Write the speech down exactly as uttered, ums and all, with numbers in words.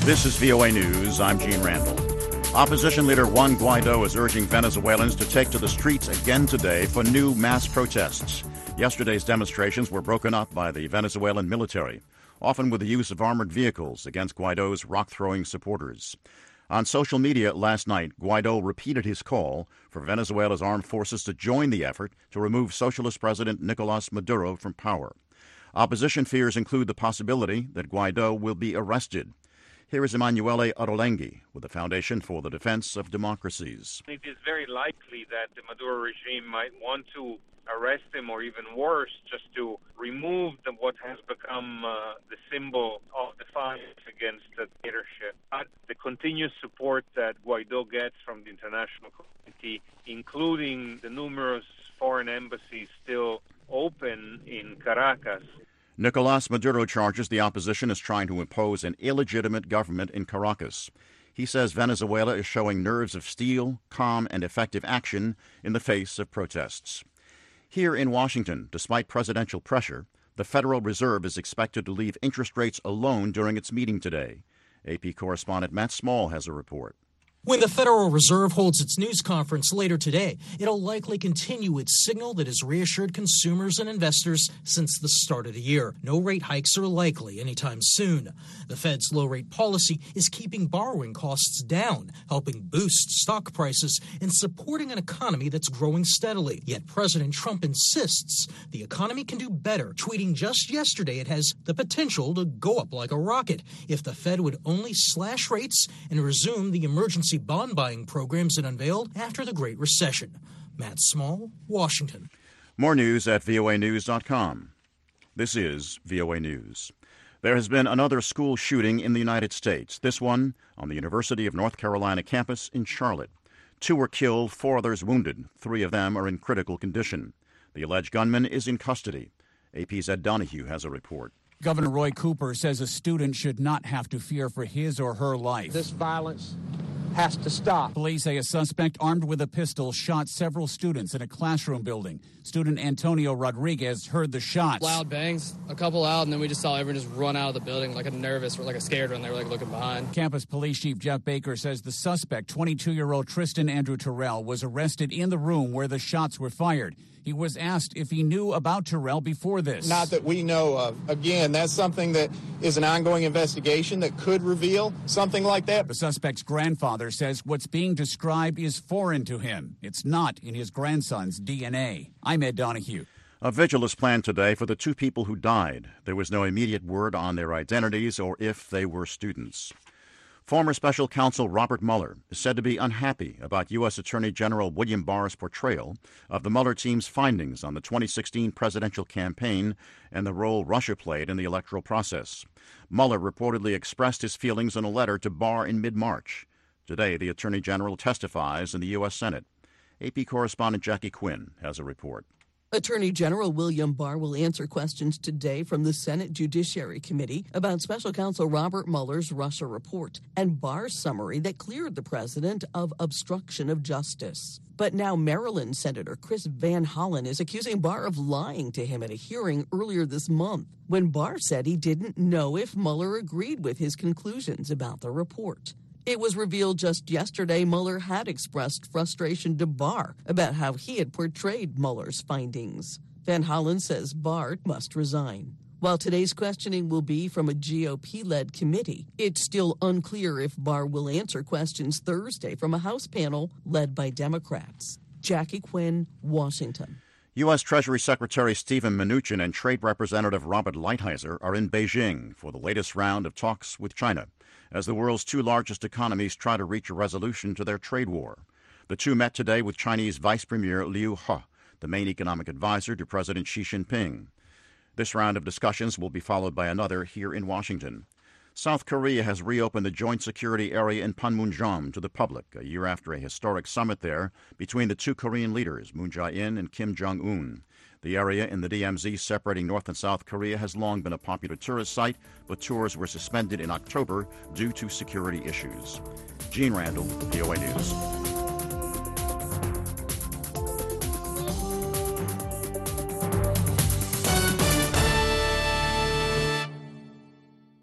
This is V O A News. I'm Gene Randall. Opposition leader Juan Guaido is urging Venezuelans to take to the streets again today for new mass protests. Yesterday's demonstrations were broken up by the Venezuelan military, often with the use of armored vehicles against Guaido's rock-throwing supporters. On social media last night, Guaido repeated his call for Venezuela's armed forces to join the effort to remove Socialist President Nicolas Maduro from power. Opposition fears include the possibility that Guaido will be arrested. Here is Emanuele Arolenghi with the Foundation for the Defense of Democracies. It is very likely that the Maduro regime might want to arrest him, or even worse, just to remove the, what has become uh, the symbol of defiance against the dictatorship. But the continuous support that Guaido gets from the international community, including the numerous foreign embassies still open in Caracas. Nicolas Maduro charges the opposition is trying to impose an illegitimate government in Caracas. He says Venezuela is showing nerves of steel, calm, and effective action in the face of protests. Here in Washington, despite presidential pressure, the Federal Reserve is expected to leave interest rates alone during its meeting today. A P correspondent Matt Small has a report. When the Federal Reserve holds its news conference later today, it'll likely continue its signal that has reassured consumers and investors since the start of the year. No rate hikes are likely anytime soon. The Fed's low-rate policy is keeping borrowing costs down, helping boost stock prices, and supporting an economy that's growing steadily. Yet President Trump insists the economy can do better, tweeting just yesterday it has the potential to go up like a rocket if the Fed would only slash rates and resume the emergency bond buying programs it unveiled after the Great Recession. Matt Small, Washington. More news at V O A news dot com. This is V O A News. There has been another school shooting in the United States, this one on the University of North Carolina campus in Charlotte. Two were killed, four others wounded. Three of them are in critical condition. The alleged gunman is in custody. A P's Ed Donahue has a report. Governor Roy Cooper says a student should not have to fear for his or her life. This violence has to stop. Police say a suspect armed with a pistol shot several students in a classroom building. Student Antonio Rodriguez heard the shots. Loud bangs, a couple loud, and then we just saw everyone just run out of the building like a nervous, or like a scared one. They were like looking behind. Campus Police Chief Jeff Baker says the suspect, twenty-two-year-old Tristan Andrew Terrell, was arrested in the room where the shots were fired. He was asked if he knew about Terrell before this. Not that we know of. Again, that's something that is an ongoing investigation that could reveal something like that. The suspect's grandfather says what's being described is foreign to him. It's not in his grandson's D N A. I'm Ed Donahue. A vigil is planned today for the two people who died. There was no immediate word on their identities or if they were students. Former Special Counsel Robert Mueller is said to be unhappy about U S. Attorney General William Barr's portrayal of the Mueller team's findings on the twenty sixteen presidential campaign and the role Russia played in the electoral process. Mueller reportedly expressed his feelings in a letter to Barr in mid-March. Today, the Attorney General testifies in the U S. Senate. A P correspondent Jackie Quinn has a report. Attorney General William Barr will answer questions today from the Senate Judiciary Committee about Special Counsel Robert Mueller's Russia report and Barr's summary that cleared the president of obstruction of justice. But now Maryland Senator Chris Van Hollen is accusing Barr of lying to him at a hearing earlier this month when Barr said he didn't know if Mueller agreed with his conclusions about the report. It was revealed just yesterday Mueller had expressed frustration to Barr about how he had portrayed Mueller's findings. Van Hollen says Barr must resign. While today's questioning will be from a G O P-led committee, it's still unclear if Barr will answer questions Thursday from a House panel led by Democrats. Jackie Quinn, Washington. U S. Treasury Secretary Steven Mnuchin and Trade Representative Robert Lighthizer are in Beijing for the latest round of talks with China, as the world's two largest economies try to reach a resolution to their trade war. The two met today with Chinese Vice Premier Liu He, the main economic advisor to President Xi Jinping. This round of discussions will be followed by another here in Washington. South Korea has reopened the joint security area in Panmunjom to the public a year after a historic summit there between the two Korean leaders, Moon Jae-in and Kim Jong-un. The area in the D M Z separating North and South Korea has long been a popular tourist site, but tours were suspended in October due to security issues. Gene Randall, V O A News.